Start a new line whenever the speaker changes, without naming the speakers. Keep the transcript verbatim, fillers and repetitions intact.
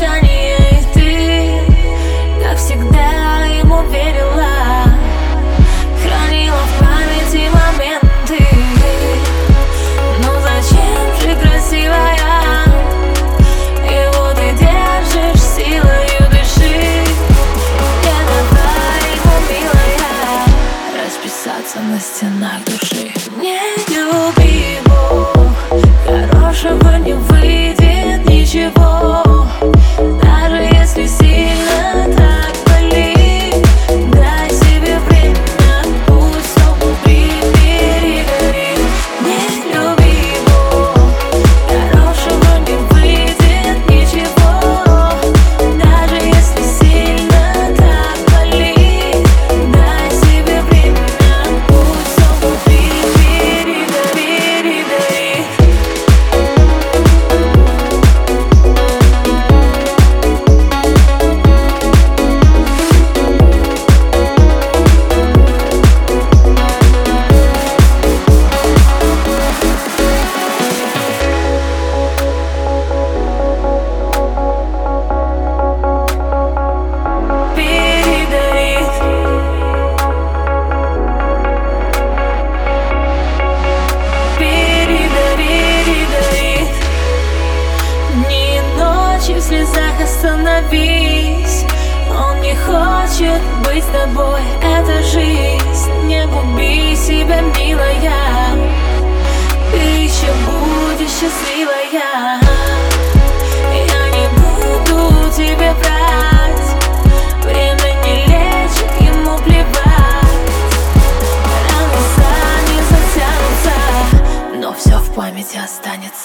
молчание, и ты, как всегда, ему верила, хранила в памяти моменты. Ну зачем же красивая, его ты держишь силою дыши. Не давай ему, милая, расписаться на стенах души. Не люби его, хорошего не выйдет ничего, даже если сильно так болит. Дай себе время, пусть все внутри перегорит. Не люби его, хорошего не выйдет ничего, даже если сильно так болит. Дай себе время, пусть все внутри перегорит. В слезах остановись, он не хочет быть с тобой, это жизнь. Не губи себя, милая, ты еще будешь счастливая. Я не буду тебе врать, время не лечит, ему плевать. Раны сами затянутся, но все в памяти останется.